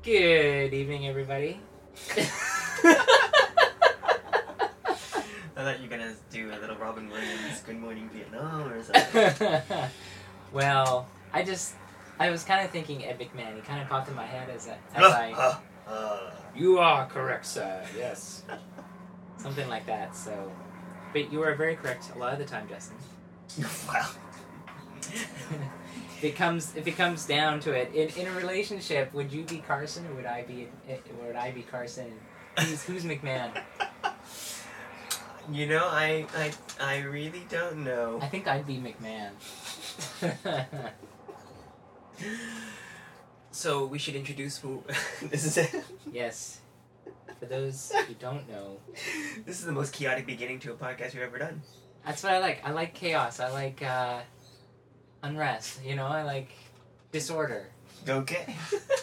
Good evening, everybody. I thought you were gonna do a little Robin Williams Good Morning Vietnam or something. Well, I was kind of thinking Ed McMahon. He kind of popped in my head as you are correct, sir. Yes. Something like that, so. But you are very correct a lot of the time, Justin. Wow. If it comes down to it, in a relationship, would you be Carson or would I be Carson? Who's McMahon? You know, I really don't know. I think I'd be McMahon. So we should introduce who this is. It. Yes. For those who don't know, this is the most chaotic beginning to a podcast we've ever done. That's what I like. I like chaos. I like unrest. You know, I like disorder. Okay.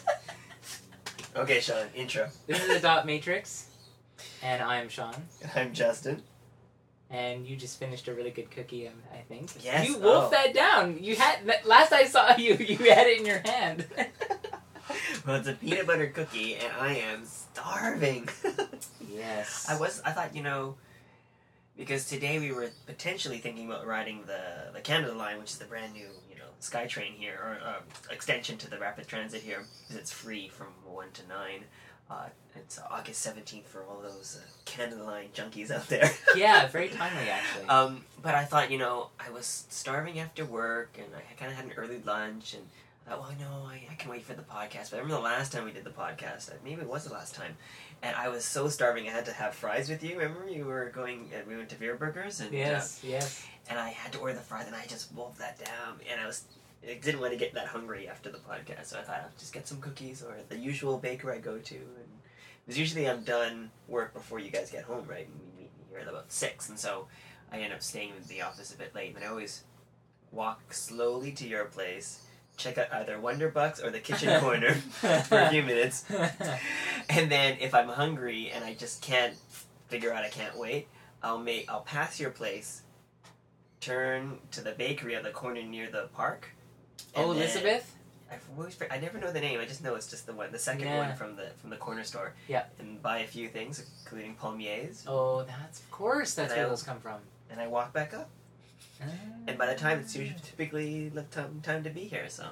Okay, Sean. Intro. This is the Dot Matrix, and I'm Sean. I'm Justin. And you just finished a really good cookie, I think. Yes. You wolfed that down. You had last I saw you. You had it in your hand. Well, it's a peanut butter cookie, and I am starving. Yes. I thought, because today we were potentially thinking about riding the Canada Line, which is the brand new, SkyTrain here, or extension to the Rapid Transit here, because it's free from 1 to 9. It's August 17th for all those Canada Line junkies out there. Yeah, very timely, actually. But I thought, I was starving after work, and I kind of had an early lunch, and I thought, I can wait for the podcast. But I remember the last time we did the podcast, maybe it was the last time, and I was so starving I had to have fries with you. Remember we went to Veer Burgers, and yes, and I had to order the fries, and I just wolfed that down, and I didn't want to get that hungry after the podcast, so I thought I'll just get some cookies or the usual baker I go to, and because usually I'm done work before you guys get home, right? And we meet here at about 6, and so I end up staying in the office a bit late, and I always walk slowly to your place, check out either Wonder Bucks or the kitchen corner for a few minutes, and then if I'm hungry and I just can't figure out I can't wait, I'll pass your place, turn to the bakery at the corner near the park. Oh, Elizabeth? I never know the name. I just know it's just the second one from the corner store. Yeah. And buy a few things, including palmiers. Oh, that's where those come from. And I walk back up. And by the time it's usually typically time to be here, so.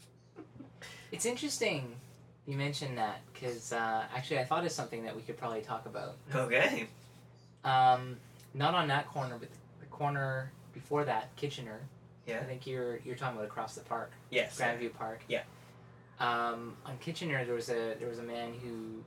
It's interesting you mentioned that, because actually I thought of something that we could probably talk about. Okay. Not on that corner, but the corner before that, Kitchener. Yeah. I think you're talking about across the park. Yes. Grandview Park. Yeah. On Kitchener, there was a man who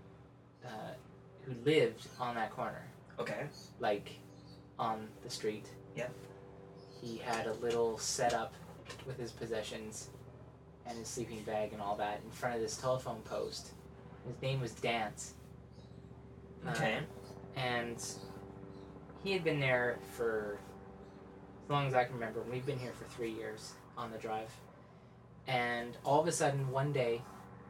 lived on that corner. Okay. Like, on the street. Yeah. He had a little setup with his possessions and his sleeping bag and all that in front of this telephone post. His name was Dance. Okay. And he had been there for as long as I can remember. We've been here for 3 years on the drive. And all of a sudden, one day,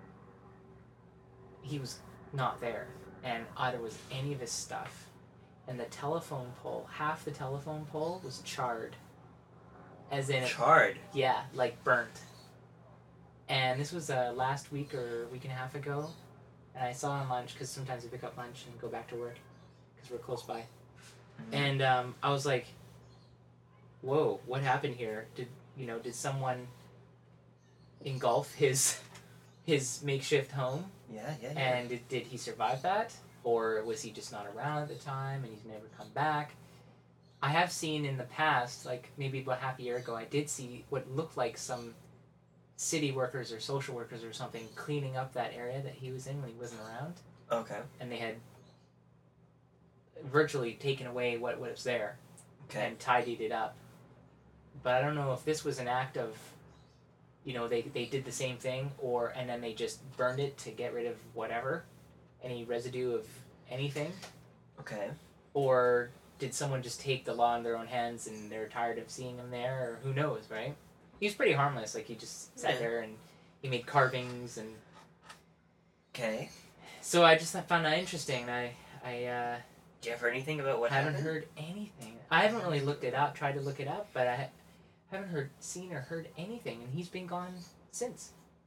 he was not there. And either was any of his stuff. And the telephone pole, half the telephone pole was charred. As in... Charred? Yeah, like burnt. And this was last week or a week and a half ago. And I saw on lunch, because sometimes we pick up lunch and go back to work, because we're close by. Mm-hmm. And I was like, whoa, what happened here? Did someone engulf his makeshift home? Yeah. And did he survive that? Or was he just not around at the time and he's never come back? I have seen in the past, like maybe about half a year ago, I did see what looked like some city workers or social workers or something cleaning up that area that he was in when he wasn't around. Okay. And they had virtually taken away what was there. Okay. And tidied it up. But I don't know if this was an act of, they did the same thing, and then they just burned it to get rid of whatever, any residue of anything. Okay. Or did someone just take the law in their own hands and they're tired of seeing him there, or who knows, right? He was pretty harmless, like he just sat there and he made carvings and... Okay. So I just found that interesting. I Do you ever heard anything about what happened? haven't heard anything. I haven't really tried to look it up, but I haven't seen or heard anything, and he's been gone since.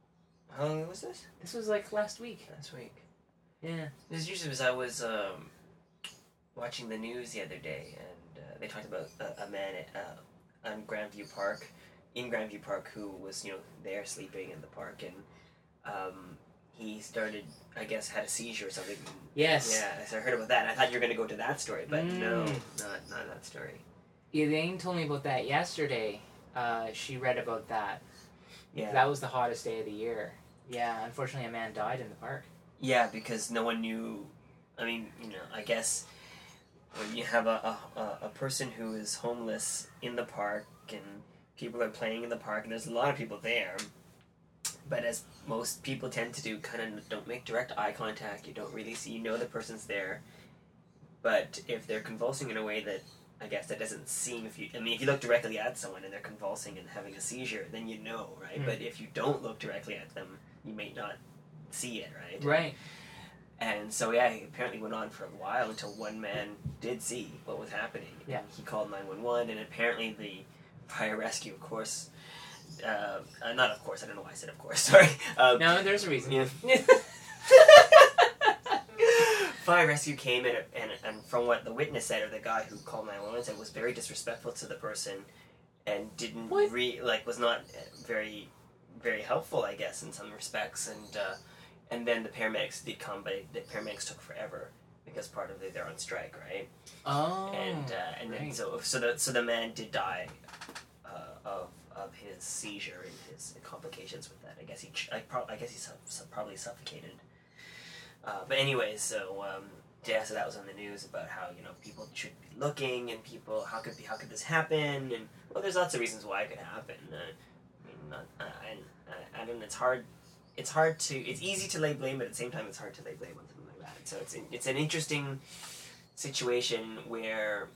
How long was this? This was like last week. Last week. Yeah. This usually was I was watching the news the other day, and they talked about a man on Grandview Park, in Grandview Park, who was there sleeping in the park, and he started, I guess, had a seizure or something. Yes. Yeah, so I heard about that. And I thought you were going to go to that story, but no, not that story. Elaine told me about that yesterday. She read about that. Yeah. That was the hottest day of the year. Yeah, unfortunately a man died in the park. Yeah, because no one knew. I mean, I guess when you have a person who is homeless in the park and people are playing in the park and there's a lot of people there, but as most people tend to do, kind of don't make direct eye contact. You don't really see, the person's there. But if they're convulsing in a way that, I guess, that doesn't seem, if you look directly at someone and they're convulsing and having a seizure, then you know, right? But if you don't look directly at them, you may not see it, right? Right. And so, yeah, he apparently went on for a while until one man did see what was happening. Yeah. And he called 911, and apparently the fire rescue, of course, not of course, I don't know why I said of course, sorry. No, there's a reason. Yeah. Fire rescue came in, and from what the witness said, or the guy who called 911 said, was very disrespectful to the person, and didn't was not very, very helpful, I guess, in some respects, and then the paramedics did come, but the paramedics took forever because part of they're on strike, right? Oh. And right. then so the man did die of his seizure and his complications with that. I guess he probably suffocated. But anyways, so so that was on the news about how people should be looking, and people how could this happen, and well, there's lots of reasons why it could happen. I don't know. It's easy to lay blame, but at the same time, it's hard to lay blame on something like that. So it's an interesting situation where,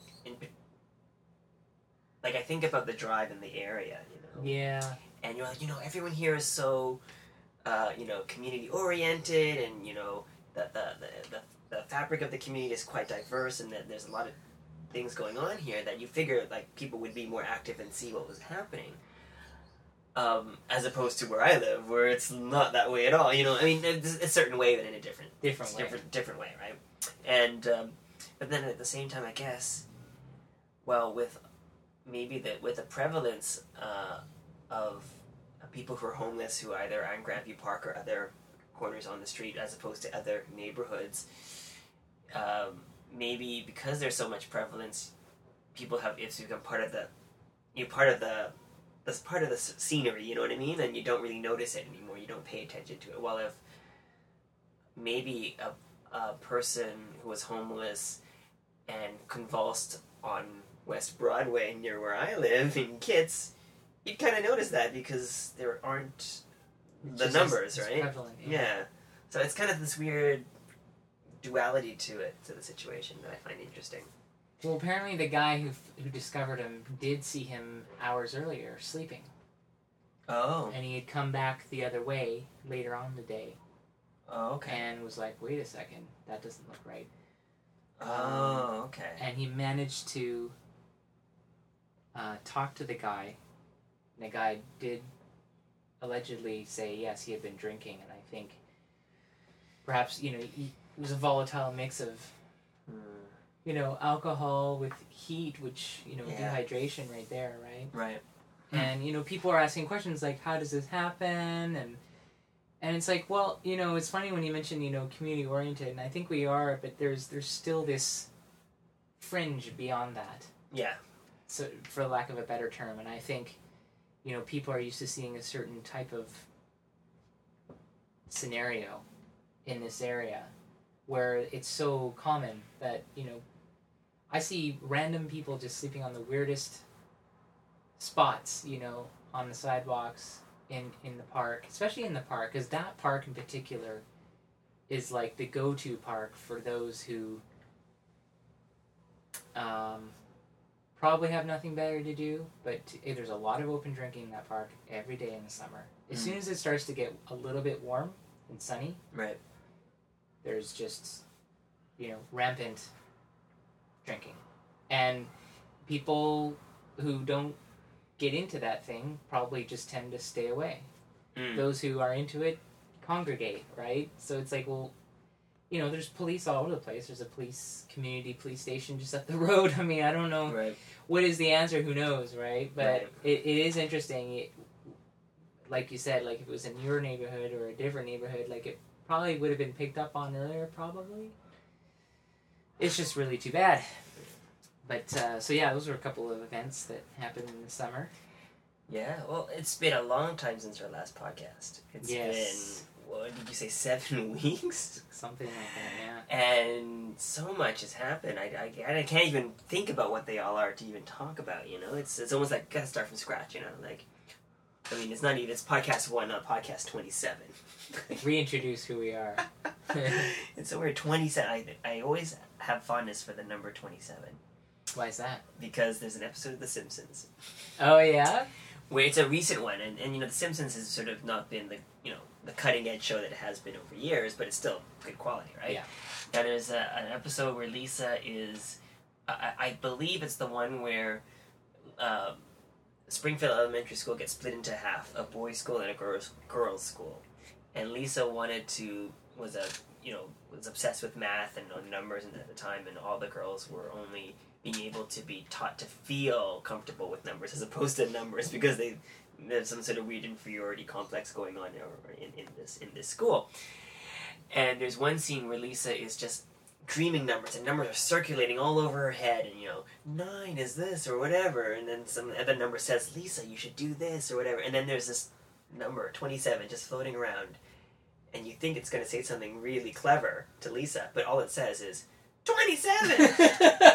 I think about the drive in the area, Yeah. and you're like, everyone here is so, community oriented, and the fabric of the community is quite diverse, and that there's a lot of things going on here that you figure people would be more active and see what was happening. As opposed to where I live, where it's not that way at all. It's a certain way, but in a different way, right? And but then at the same time, I guess, well, with the prevalence of people who are homeless, who either are in Grandview Park or other corners on the street, as opposed to other neighborhoods, maybe because there's so much prevalence, people have become part of the scenery, you know what I mean? And you don't really notice it anymore. You don't pay attention to it. Well, if maybe a person who was homeless and convulsed on West Broadway near where I live in Kitts, you'd kind of notice that because there aren't the numbers, right? Prevalent, yeah. So it's kind of this weird duality to the situation that I find interesting. Well, apparently the guy who discovered him did see him hours earlier sleeping. Oh. And he had come back the other way later on in the day. Oh, okay. And was like, wait a second, that doesn't look right. Oh, okay. And he managed to talk to the guy. And the guy did allegedly say, yes, he had been drinking. And I think perhaps, it was a volatile mix of... alcohol with heat, which, dehydration right there, right? Right. And, people are asking questions like, how does this happen? And it's like, well, it's funny when you mention, community-oriented, and I think we are, but there's still this fringe beyond that. Yeah. So, for lack of a better term, and I think, people are used to seeing a certain type of scenario in this area where it's so common that, I see random people just sleeping on the weirdest spots, on the sidewalks, in the park, especially in the park, because that park in particular is like the go-to park for those who probably have nothing better to do, but there's a lot of open drinking in that park every day in the summer. As soon as it starts to get a little bit warm and sunny, right, there's just, rampant drinking. And people who don't get into that thing probably just tend to stay away. those who are into it congregate, right? So it's like, well, you know, there's police all over the place. There's a community police station just up the road. I mean, I don't know what is the answer. Who knows, right? But it is interesting. Like you said, like if it was in your neighborhood or a different neighborhood, like it probably would have been picked up on earlier, probably. It's just really too bad. But, so yeah, those were a couple of events that happened in the summer. Yeah, well, it's been a long time since our last podcast. It's been, what did you say, 7 weeks? Something like that, yeah. And so much has happened. I can't even think about what they all are to even talk about, you know? It's almost like, gotta start from scratch, you know? Like, I mean, it's not even, it's podcast 1, not podcast 27. Reintroduce who we are. And so we're 27. I always have fondness for the number 27. Why is that? Because there's an episode of The Simpsons. Oh, yeah? Where it's a recent one, and you know, The Simpsons has sort of not been the cutting edge show that it has been over years, but it's still good quality, right? Yeah. Now there's an episode where Lisa is, I believe it's the one where Springfield Elementary School gets split into half, a boys' school and a girls' school, and Lisa was obsessed with math and numbers at the time, and all the girls were only being able to be taught to feel comfortable with numbers as opposed to numbers because there's some sort of weird inferiority complex going on in this school. And there's one scene where Lisa is just dreaming numbers, and numbers are circulating all over her head, and 9 is this or whatever, and then some other number says, Lisa, you should do this or whatever, and then there's this number 27 just floating around, and you think it's going to say something really clever to Lisa, but all it says is 27.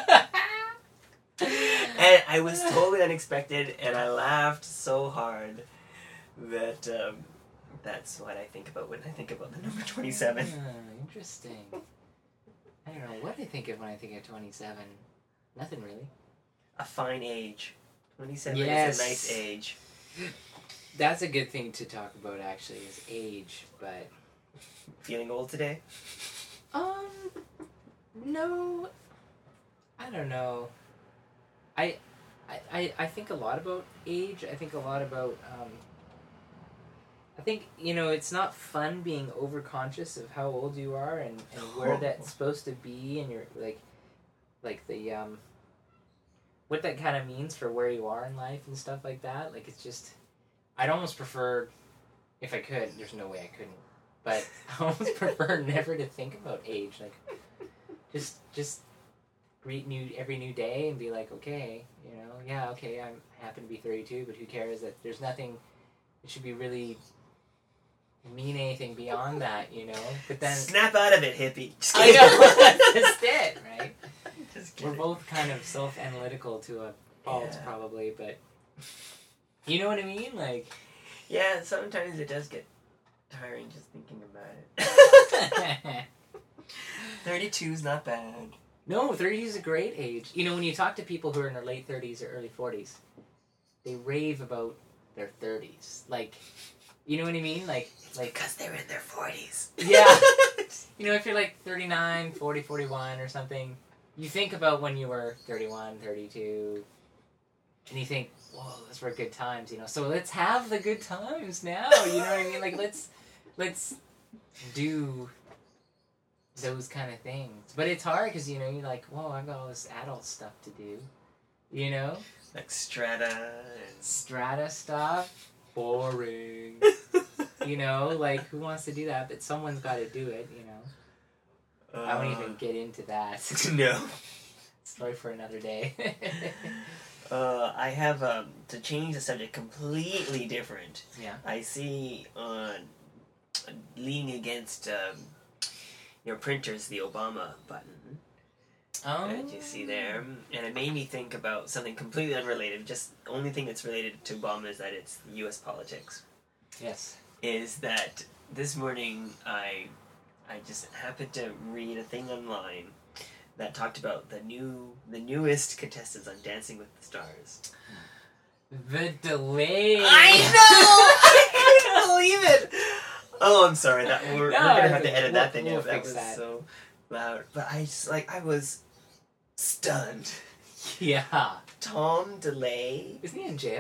And I was totally unexpected, and I laughed so hard that that's what I think about when I think about the number 27. Interesting. I don't know what I think of when I think of 27. Nothing really. A fine age. 27 yes. is a nice age. That's a good thing to talk about, actually, is age, but... Feeling old today? No. I don't know. I think a lot about age. I think a lot about, I think, it's not fun being overconscious of how old you are and where that's supposed to be, and you're, like the, what that kind of means for where you are in life and stuff like that. Like, it's just, I'd almost prefer, if I could, there's no way I couldn't, but I almost prefer never to think about age. Like, just greet every new day and be like, okay, okay, I happen to be 32, but who cares? That there's nothing, it should be really mean anything beyond that, But then snap out of it, hippie. Just I know, that's just it, right? Just kidding. We're both kind of self-analytical to a fault, probably, but you know what I mean? Like, yeah, sometimes it does get tiring just thinking about it. 32's not bad. No, 30 is a great age. When you talk to people who are in their late 30s or early 40s, they rave about their 30s. Like, you know what I mean? Like because they're in their 40s. Yeah. If you're like 39, 40, 41 or something, you think about when you were 31, 32, and you think, whoa, those were good times, So let's have the good times now, you know what I mean? Like, let's do those kind of things. But it's hard because, you're like, whoa, I've got all this adult stuff to do, Like strata stuff. Boring. Like, who wants to do that? But someone's got to do it, I won't even get into that. No. Story for another day. I have, to change the subject completely different. Yeah. I see on leaning against your printers, the Obama button. Oh. That you see there. And it made me think about something completely unrelated. Just the only thing that's related to Obama is that it's U.S. politics. Yes. Is that this morning I just happened to read a thing online that talked about the newest contestants on Dancing with the Stars. The delay. I know! I couldn't believe it! Oh, I'm sorry. We're gonna have to edit that thing out. That was so loud. But I was stunned. Yeah. Tom DeLay. Isn't he in jail?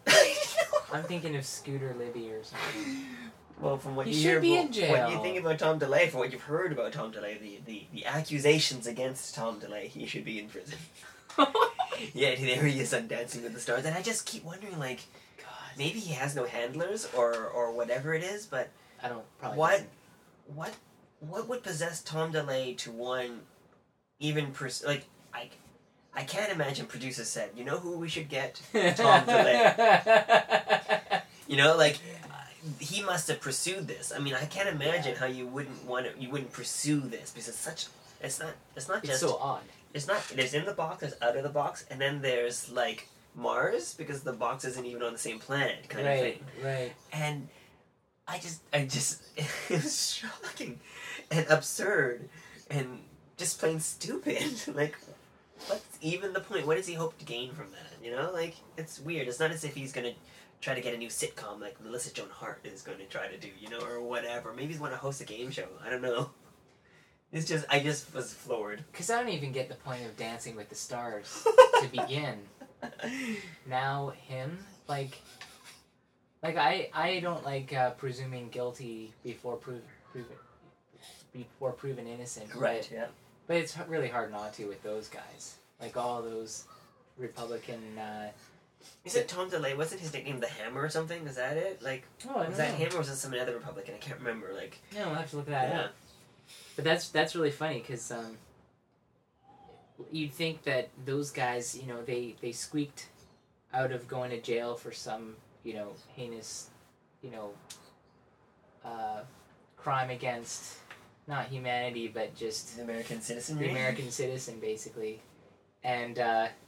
I'm thinking of Scooter Libby or something. Well, from what He you should hear, be about, in jail. what you think about Tom DeLay, from what you've heard about Tom DeLay, the accusations against Tom DeLay, he should be in prison. Yeah, there he is on Dancing with the Stars, and I just keep wondering, like, God. maybe he has no handlers or whatever it is, but I don't probably. what would possess Tom DeLay to one even I can't imagine producers said, you know who we should get? Tom DeLay. You know, like he must have pursued this. I mean, I can't imagine how you wouldn't pursue this because it's not It's just so odd. it's not there's in the box, there's out of the box, and then there's like Mars because the box isn't even on the same planet kind of thing. Right. And I just it was shocking and absurd and just plain stupid. Like, what's even the point? What does he hope to gain from that? You know, like it's weird. It's not as if he's gonna try to get a new sitcom like Melissa Joan Hart is going to try to do, you know, or whatever. Maybe he's want to host a game show. I don't know. It's just I just was floored. Because I don't even get the point of Dancing with the Stars to begin. Now him, like I don't like presuming guilty before proven innocent. Right. Yeah. But it's really hard not to with those guys, like all those Republican. Is it Tom DeLay? Wasn't his nickname the Hammer or something? Is that it? Like, Oh, was that him or was it some other Republican? I can't remember. Like, Yeah, we'll have to look that yeah. up. But that's really funny because you'd think that those guys, you know, they squeaked out of going to jail for some, you know, heinous, you know, crime against not humanity but just The American citizenry. the American citizen, basically, and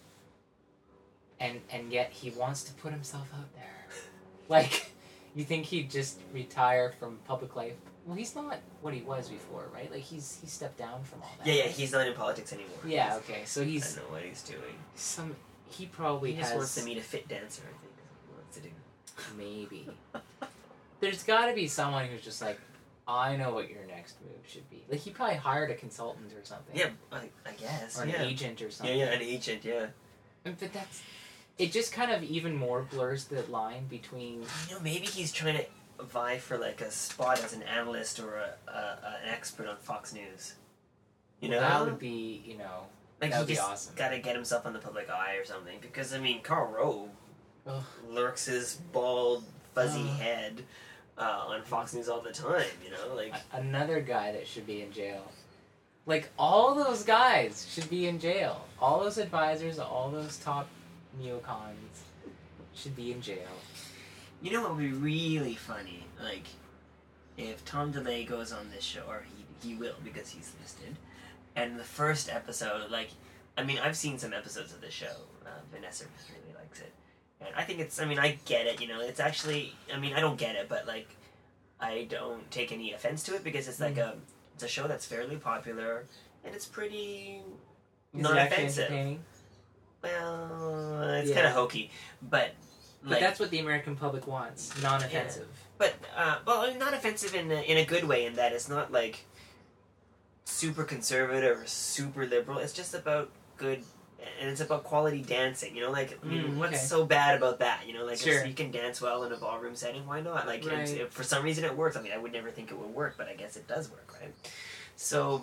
yet he wants to put himself out there. Like, you think he'd just retire from public life? Well, he's not what he was before, right? Like, he stepped down from all that. Yeah, he's not in politics anymore. Yeah, okay, so I he's don't know what he's doing. he probably He just wants has to meet a fit dancer, I think is what he wants to do. maybe. There's got to be someone who's just like, I know what your next move should be. Like, he probably hired a consultant or something. Yeah, I guess. Or an yeah. agent or something. Yeah, an agent, yeah. But it just kind of even more blurs the line between. You know, maybe he's trying to vie for like a spot as an analyst or an expert on Fox News. You know, That would be, you know, like that would he be just awesome. got to get himself on the public eye or something. Because I mean, Karl Rove Ugh. lurks his bald, fuzzy Ugh. head on Fox News all the time. You know, like Another guy that should be in jail. Like, all those guys should be in jail. All those advisors, all those top neocons should be in jail. you know what would be really funny, like if Tom DeLay goes on this show, or he will because he's listed, and the first episode, like, I mean, I've seen some episodes of the show. Vanessa really likes it, and I think it's. I mean, I get it. You know, it's actually. I mean, I don't get it, but like, I don't take any offense to it because it's like it's a show that's fairly popular and it's pretty Is not it actually offensive. entertaining? Well, it's Yeah. kind of hokey, but. But Like, that's what the American public wants. Non-offensive. But well, not offensive in a good way. In that it's not like super conservative or super liberal. It's just about good, and it's about quality dancing. You know, like I mean, what's okay. so bad about that? You know, like Sure. if you can dance well in a ballroom setting, why not? Like Right. if for some reason it works. I mean, I would never think it would work, but I guess it does work, right? So,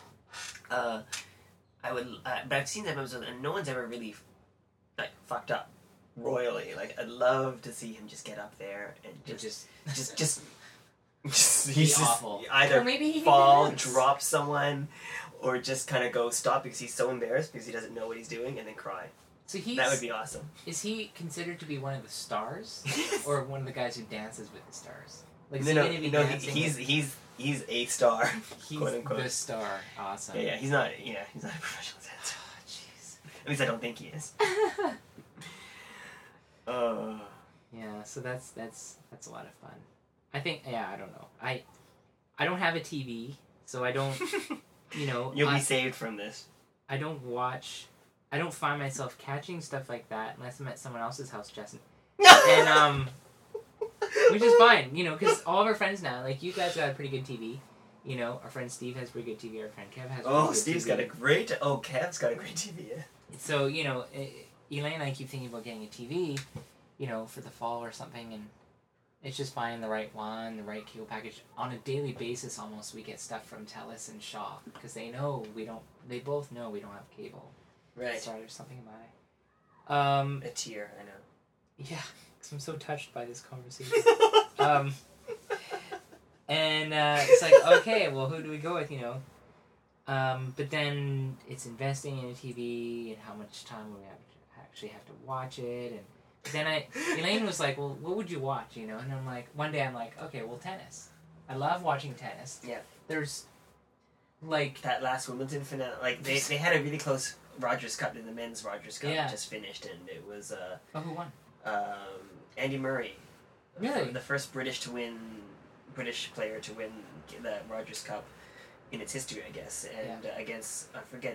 I would, but I've seen that episode, and no one's ever really like fucked up royally. Like, I'd love to see him just get up there and It just just he's be just awful. either Or maybe he fall, dance. drop someone, or just kind of go stop because he's so embarrassed because he doesn't know what he's doing, and then cry. So That would be awesome. Is he considered to be one of the stars, or one of the guys who dances with the stars? Like, is no, he no, gonna be no. dancing He's a star. He's quote unquote. the star. Awesome. Yeah, he's not. Yeah, he's not a professional dancer. Oh, jeez. At least I don't think he is. Yeah, so that's a lot of fun. I think, yeah, I don't know. I don't have a TV, so I don't, you know. You'll be saved from this. I don't find myself catching stuff like that unless I'm at someone else's house, Justin. And, which is fine, you know, because all of our friends now, like, you guys got a pretty good TV. You know, our friend Steve has pretty good TV, our friend Kev has pretty good Steve's TV. got a great. Kev's got a great TV. Yeah. So, you know, Elaine and I keep thinking about getting a TV, for the fall or something, and it's just finding the right one, the right cable package. On a daily basis, almost, we get stuff from TELUS and Shaw, because they both know we don't have cable. Right. Sorry, there's something in my eye. A tear, I know. Yeah, 'cause I'm so touched by this conversation. And it's like, okay, well, who do we go with, but then it's investing in a TV and how much time we actually have to watch it. And then Elaine was like, well, what would you watch, And I'm like, one day I'm like, okay, well, tennis. I love watching tennis. Yeah. There's, like... That last Wimbledon finale, like, they had a really close Rogers Cup, in the men's Rogers Cup just finished, and it was, who won? Andy Murray. Really? The first British player to win the Rogers Cup in its history, I guess, and against, I forget,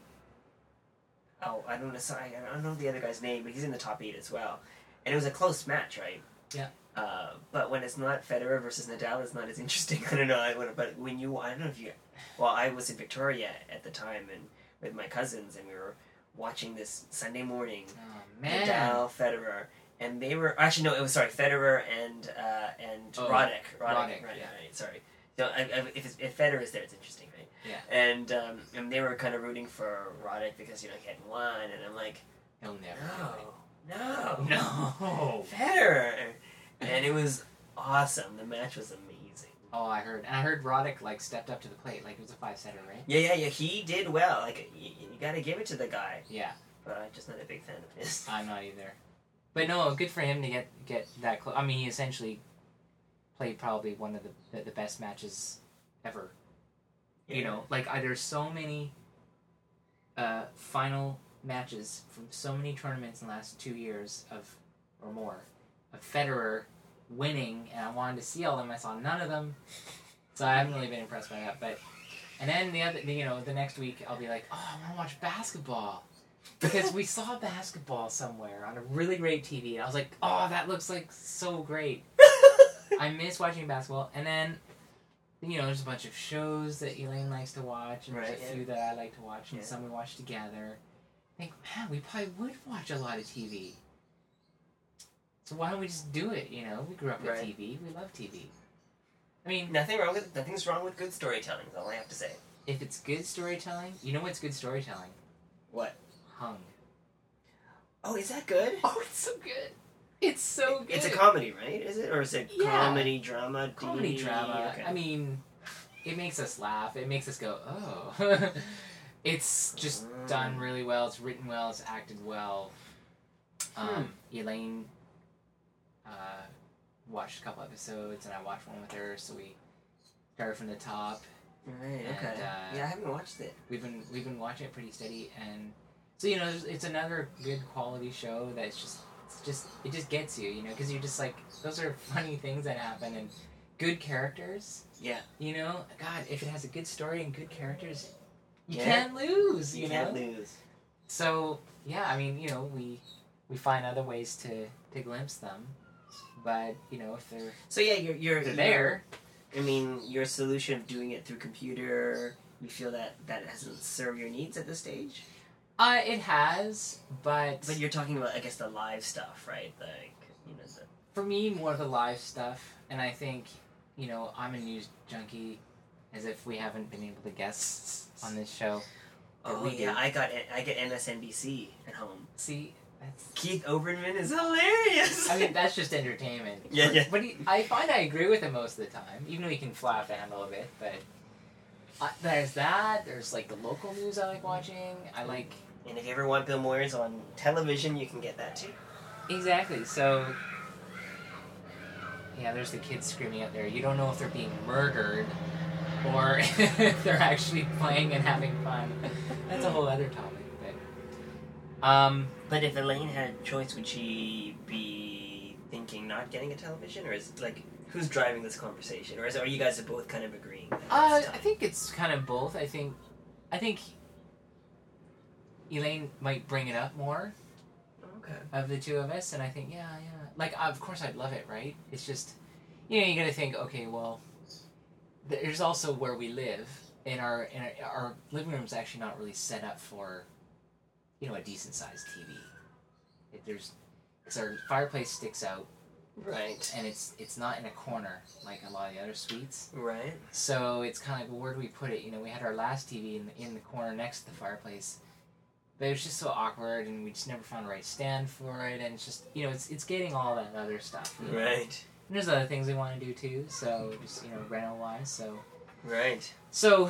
I don't know the other guy's name, but he's in the top 8 as well. And it was a close match, right? Yeah. But when it's not Federer versus Nadal, it's not as interesting. I don't know. But when I don't know if you... Well, I was in Victoria at the time and with my cousins, and we were watching this Sunday morning. Oh, man. Nadal, Federer, and they were... Actually, no, it was, Federer and Roddick. Right, sorry. So if Federer is there, it's interesting, right? Yeah. And they were kind of rooting for Roddick because, he hadn't won, and I'm like... He'll never No. Federer! And it was awesome. The match was amazing. Oh, I heard Roddick, stepped up to the plate, it was a 5-setter, right? Yeah, he did well. You gotta give it to the guy. Yeah. But I'm just not a big fan of his. I'm not either. But no, good for him to get that close. I mean, he essentially played probably one of the best matches ever. Yeah. There's so many final matches from so many tournaments in the last 2 years or more of Federer winning, and I wanted to see all of them. I saw none of them, so I haven't really been impressed by that. But and then the next week I'll be like, oh, I want to watch basketball because we saw basketball somewhere on a really great TV, and I was like, oh, that looks like so great. I miss watching basketball, and then there's a bunch of shows that Elaine likes to watch, and there's a few that I like to watch, and some we watch together. I think, man, we probably would watch a lot of TV. So why don't we just do it, We grew up with TV. We love TV. I mean... Nothing's wrong with good storytelling, is all I have to say. If it's good storytelling... You know what's good storytelling? What? Hung. Oh, is that good? Oh, it's so good. It's so good. It's a comedy, right? Is it? Or is it comedy, drama? Comedy, drama. Okay. I mean, it makes us laugh. It makes us go, oh. It's just done really well. It's written well. It's acted well. Elaine watched a couple episodes, and I watched one with her, so we started from the top. Right. Okay. I haven't watched it. We've been watching it pretty steady, and so it's another good quality show that's it just gets you, because you're just like, those are funny things that happen and good characters. Yeah. God, if it has a good story and good characters, you can't lose. You can't lose. So yeah, I mean, we find other ways to glimpse them, but if they're you're there. I mean, your solution of doing it through computer, you feel that doesn't serve your needs at this stage? It has, but you're talking about, I guess, the live stuff, right? For me, more of the live stuff, and I think, I'm a news junkie, as if we haven't been able to guess on this show. Oh yeah, I get MSNBC at home. See, that's... Keith Olbermann is hilarious. I mean, that's just entertainment. Yeah. But I find I agree with him most of the time, even though he can fly off the handle a bit. But there's that. There's the local news I like watching. And if you ever want Bill Moyers on television, you can get that too. Exactly. So, yeah, there's the kids screaming out there. You don't know if they're being murdered or if they're actually playing and having fun. That's a whole other topic. But if Elaine had a choice, would she be thinking not getting a television, or is who's driving this conversation, or are you guys both kind of agreeing? I think it's kind of both. I think Elaine might bring it up more. Okay. Of the two of us, and I think of course I'd love it, right? It's just you gotta think, okay, well, there's also where we live, and our living room's actually not really set up for a decent sized TV. because our fireplace sticks out, Right. and it's not in a corner like a lot of the other suites. Right. So it's kind of like, well, where do we put it? You know, we had our last TV in the corner next to the fireplace, but it was just so awkward, and we just never found the right stand for it, and it's just, you know, it's getting all that other stuff. You know? Right. And there's other things we want to do too, so just, you know, rental wise, so. Right. So,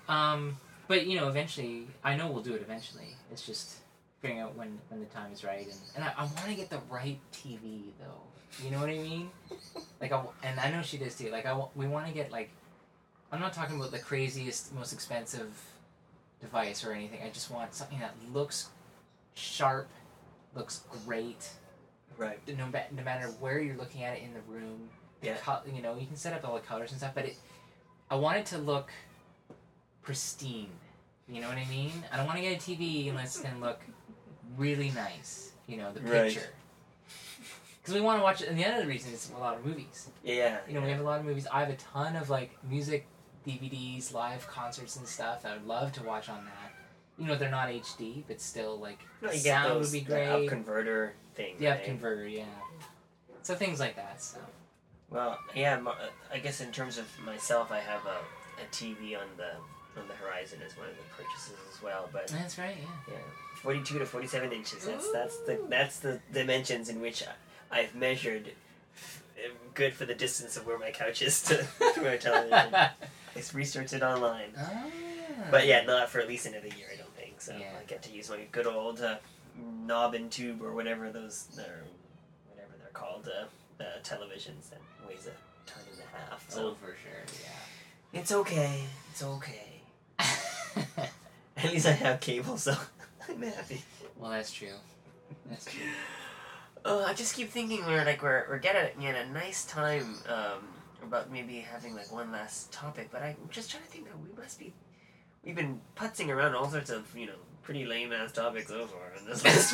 but you know, eventually, I know we'll do it eventually. It's just figuring out when the time is right, and I want to get the right TV though. You know what I mean? Like, and I know she does too. Like, we want to get, like, I'm not talking about the craziest, most expensive device or anything. I just want something that looks sharp, looks great. Right. No matter where you're looking at it in the room. Yeah. You know, you can set up all the colors and stuff, but I want it to look pristine. You know what I mean? I don't want to get a TV unless it's going to look really nice. You know, the Right. picture. Because we want to watch it, and the other reason is a lot of movies. Yeah. You know, we have a lot of movies. I have a ton of, like, music DVDs, live concerts and stuff that I would love to watch on that. You know, they're not HD, but still, like, No, you sound get those, would be the great. up converter thing. The up right? converter, yeah. So things like that, so. Well, yeah. I guess in terms of myself, I have a TV on the horizon as one of the purchases as well. But That's right, yeah. yeah, 42 to 47 inches. That's the dimensions in which I've measured. Good for the distance of where my couch is to my television. I researched it online. Ah. But yeah, not for at least another year, I don't think. So Yeah. I get to use my good old knob and tube or whatever they're called, televisions that weighs a ton and a half. So Oh, for sure, it's okay. It's okay. yeah. At least I have cable, so I'm happy. Well, that's true. That's true. I just keep thinking we're getting a nice time about maybe having like one last topic, but I'm just trying to think that we've been putzing around all sorts of, you know, pretty lame ass topics so far in this list,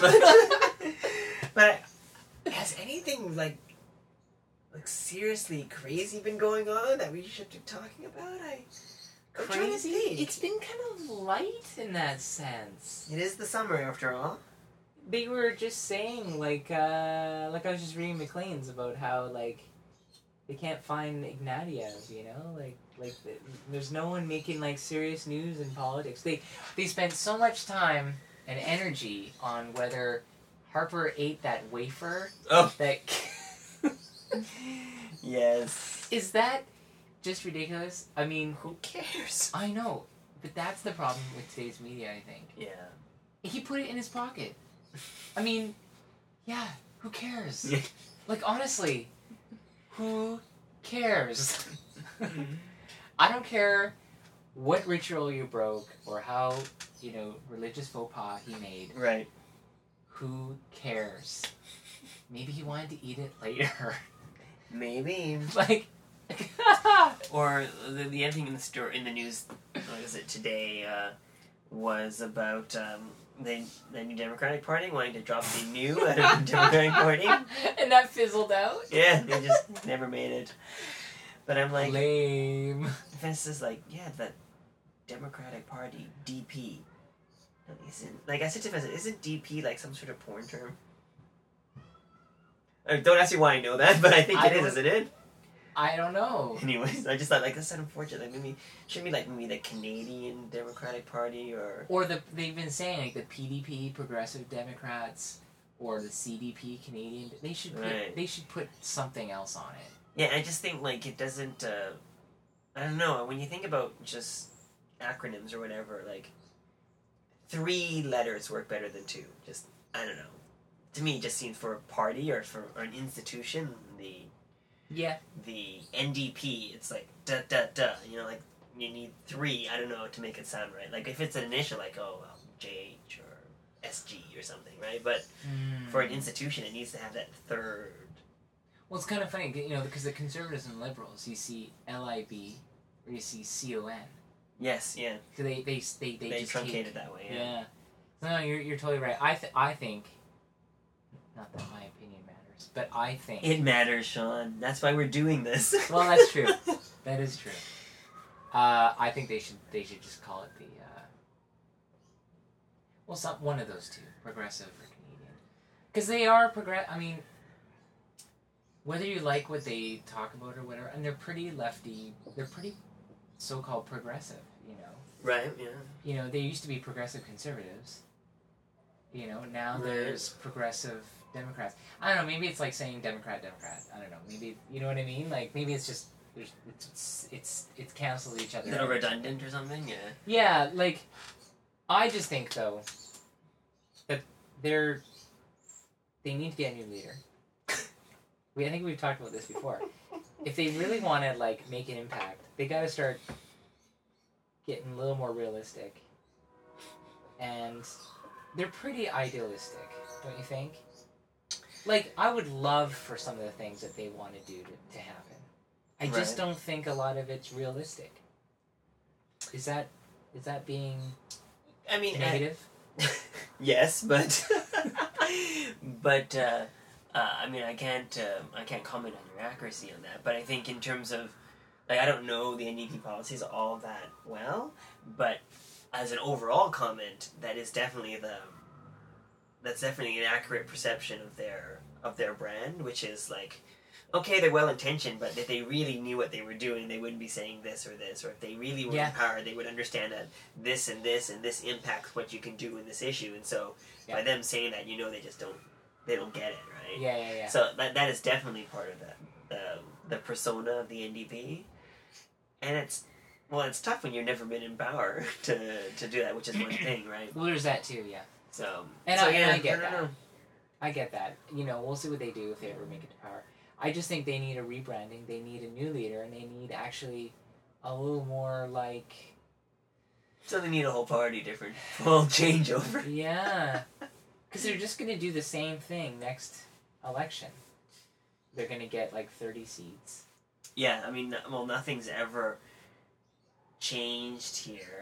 but has anything like seriously crazy been going on that we should be talking about? I'm trying to Crazy? think. It's been kind of light in that sense. It is the summer after all. They were just saying, like I was just reading McLean's about how, like, they can't find Ignatiev, you know? Like there's no one making, like, serious news in politics. They spent so much time and energy on whether Harper ate that wafer. Oh. That... Yes. Is that just ridiculous? I mean... Who cares? I know, but that's the problem with today's media, I think. Yeah. He put it in his pocket. I mean, yeah, who cares? Like, honestly, who cares? I don't care what ritual you broke or how, you know, religious faux pas he made. Right. Who cares? Maybe he wanted to eat it later. Maybe. Like... Or the other thing in the news, what is it today, was about the new Democratic Party wanting to drop the new out of the Democratic Party. And that fizzled out? Yeah, they just never made it. But I'm like, Lame. Vince is like, yeah, that Democratic Party, DP. Like, I said to Vince, isn't DP like some sort of porn term? Don't ask me why I know that, but I think it is, isn't it? I don't know. Anyways, I just thought, like, that's unfortunate. Like, maybe the Canadian Democratic Party or They've been saying, like, the PDP, Progressive Democrats, or the CDP, Canadian, they should put something else on it. Yeah, I just think, like, it doesn't, I don't know, when you think about just acronyms or whatever, like, 3 letters work better than 2. Just, I don't know. To me, it just seems for a party or for an institution, the NDP, it's like, da, you know, like, you need 3, I don't know, to make it sound right. Like, if it's an initial, like, JH or SG or something, right? But for an institution, it needs to have that third. Well, it's kind of funny, you know, because the conservatives and liberals, you see LIB, or you see CON. Yes, yeah. So they They truncated that way, yeah. No, you're totally right. I think, not that my opinion matters, but I think... It matters, Sean. That's why we're doing this. Well, that's true. That is true. I think they should just call it the, one of those two, Progressive or Canadian. Because they are I mean, whether you like what they talk about or whatever, and they're pretty lefty, they're pretty so-called progressive, you know. Right, yeah. You know, they used to be progressive conservatives. You know, now there's progressive Democrats. I don't know, maybe it's like saying Democrat. I don't know. Maybe, you know what I mean? Like, maybe it's just, it cancels each other A little out. redundant or something, yeah. Yeah, like, I just think, though, that they need to get a new leader. I think we've talked about this before. If they really want to, like, make an impact, they got to start getting a little more realistic. And they're pretty idealistic, don't you think? Like, I would love for some of the things that they want to do to happen. I just don't think a lot of it's realistic. Is that being negative? Yes, but I mean, I can't comment on your accuracy on that. But I think in terms of, like, I don't know the NDP policies all that well, but as an overall comment, that's definitely an accurate perception of their brand, which is like, okay, they're well intentioned, but if they really knew what they were doing, they wouldn't be saying this or this. Or if they really were empowered, they would understand that this and this and this impacts what you can do in this issue. And so by them saying that, you know, they don't get it, right? Yeah. So that is definitely part of the persona of the NDP, and it's tough when you've never been in power to do that, which is one thing, right? Well, there's that too, yeah. I get that. I get that. You know, we'll see what they do if they ever make it to power. I just think they need a rebranding. They need a new leader, and they need actually a little more like. So they need a whole party different, full changeover. Yeah, because they're just gonna do the same thing next election. They're gonna get like 30 seats. Yeah, I mean, well, nothing's ever changed here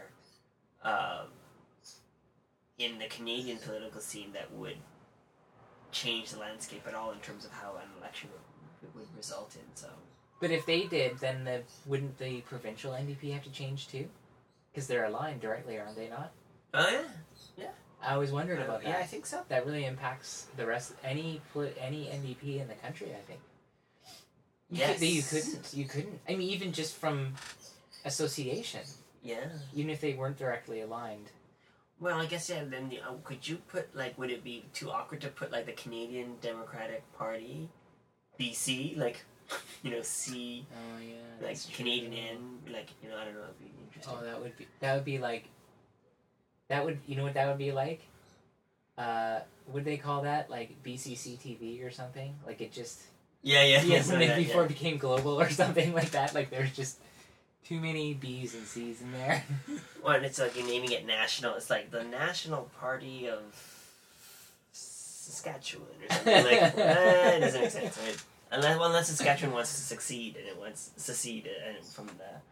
in the Canadian political scene that would change the landscape at all in terms of how an election would result in. So, but if they did, then wouldn't the provincial NDP have to change too? Because they're aligned directly, aren't they not? Oh yeah. I always wondered about that. Yeah, I think so. That really impacts the rest. Any NDP in the country, I think. Yes. You couldn't. I mean, even just from association. Yeah. Even if they weren't directly aligned. Well, I guess, yeah, then could you put, like, would it be too awkward to put, like, the Canadian Democratic Party, BC, like, you know, C, oh, yeah, like, Canadian N, like, you know, I don't know, it'd be interesting. Oh, that would be like, you know what that would be like? Would they call that, like, BCC TV or something? Like, it just... Yeah. Before it became global or something like that, like, there's just... too many B's and C's in there. Well, and it's like you're naming it national. It's like the National Party of Saskatchewan or something. Like, it doesn't make sense, right? Unless Saskatchewan wants to succeed and it wants to secede from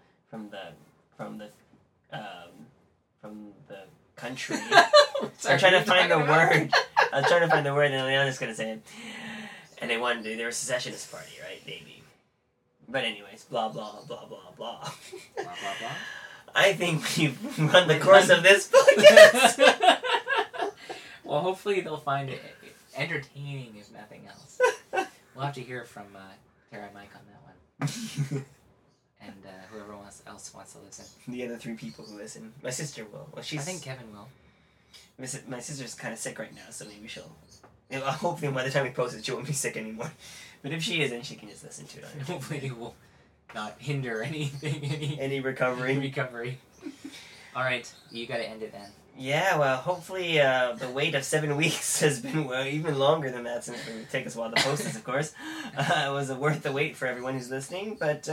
the country. I'm trying to find the word. I'm trying to find the word, and I'm just gonna say it. And they're a secessionist party, right? Maybe. But anyways, blah, blah, blah, blah, blah. Blah, blah, blah. I think we've run the course of this podcast. Well, hopefully they'll find it entertaining, if nothing else. We'll have to hear from Tara and Mike on that one. And whoever else wants to listen. The other 3 people who listen. My sister will. Well, I think Kevin will. My sister's kind of sick right now, so maybe she'll... Hopefully by the time we post it, she won't be sick anymore. But if she is, then she can just listen to it. Hopefully it will not hinder anything. Any recovery. Recovery. All right, you got to end it then. Yeah, well, hopefully the wait of 7 weeks has been even longer than that, since it would take us a while to post this, of course. It was worth the wait for everyone who's listening, but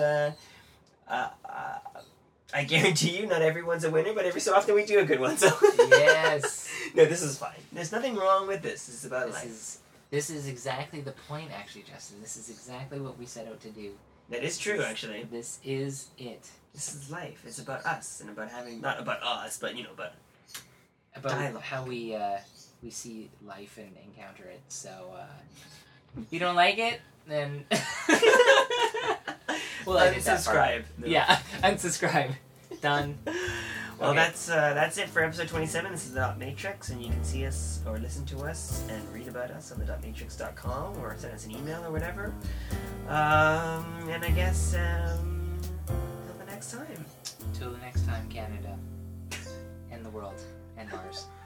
I guarantee you not everyone's a winner, but every so often we do a good one. So Yes. No, this is fine. There's nothing wrong with this. This is about life. This is exactly the point, actually, Justin. This is exactly what we set out to do. That is true, actually. This is it. This is life. It's about us and about having, not about us, but but about dialogue. how we see life and encounter it. So if you don't like it, then well, unsubscribe. Yeah, unsubscribe. Done. Well, Okay. that's it for episode 27. This is the Dot Matrix, and you can see us or listen to us and read about us on thedotmatrix.com or send us an email or whatever. And I guess till the next time. Till the next time, Canada and the world and Mars.